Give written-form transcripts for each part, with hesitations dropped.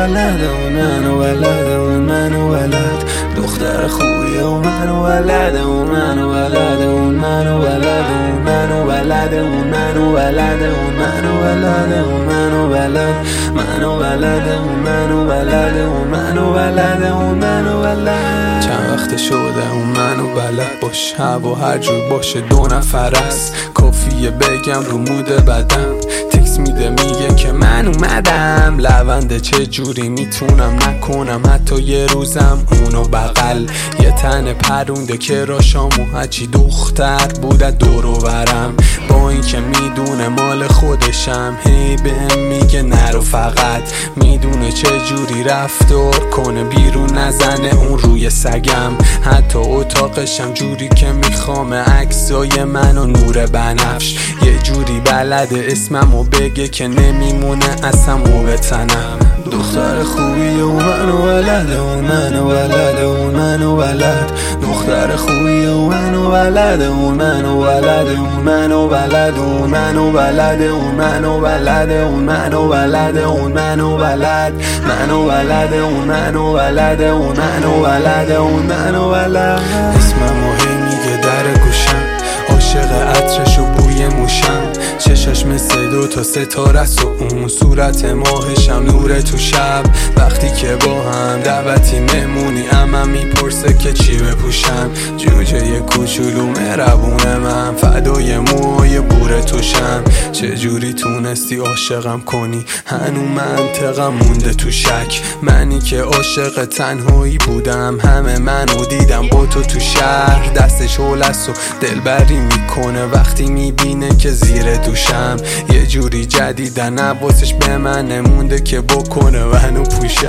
ولده و منو ولده و منو ولد دختر خوبیه و منو ولده و منو ولده و منو ولده و منو ولده و منو ولده و منو ولده و منو ولد منو ولده و منو ولده و منو ولده و منو ولد چند وقت شده و منو بلد باش هوا هر جور باشه دو نفر است کافیه بگم رو مود بدم تکس میده میگه که من اومدم لونده چه جوری میتونم نکنم حتی یه روزم اونو بغل یه تن پرونده که راشامو هچی دختر بوده دور و برم با این که میدونه مال خودشم هی بهم میگه نرو فقط میدونه چه جوری رفتار کنه بیرون نزنه اون روی سگم حتی اتاقشم جوری که میخوام عکسای من و نور بنفش یه جوری بلده اسممو بگه که نمیمونه اصلا به تنم دختر خوبیه و منو ولده و منو ولده و منو ولد دختر خوبیه و منو ولده و منو ولده و منو ولده و منو ولده و منو ولده و منو ولده و منو ولد منو ولده و منو ولده و منو ولده و منو ولد اسممو هی میگه در گوشم عاشق عطرش و بوی موشم چشاش مثل دو تا ستاره است و اون صورت ماهشم نور تو شب وقتی که با هم دعوتی مهمونی عمم میپرسه که چی بپوشم جوجه یه کوچولو مهربونه من فدای موهای بور توشم چجوری تونستی عاشقم کنی هنو منطقم مونده تو شک منی که عاشق تنهایی بودم همه منو دیدم با تو شهر دستش هولست و دلبری میکنه وقتی میبینه که زیر دوشم یه جوری جدیدن نواسش به من نمونده که بکنه منو پوشک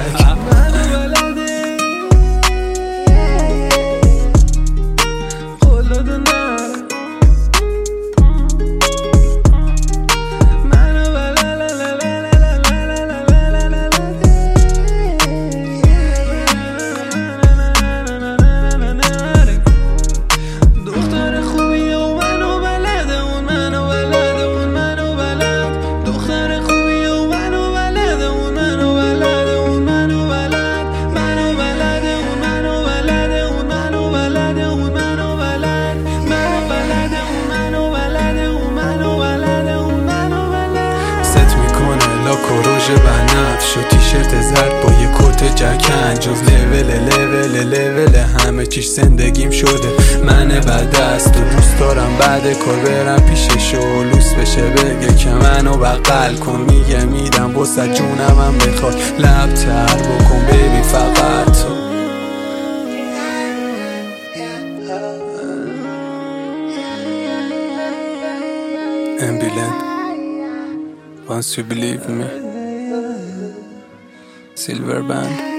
کروژ بنفش و تیشرت زرد با یه کت جکن جز لول همه چیش زندگیم شده من بد است و دوست دارم بعد کار برم پیشش و لوس بشه بگه که منو بغل کن میگه میدم بسه جونم هم بخواد لب تر بکن بیبی فقط تو Ambulant Once you believe me Silver Band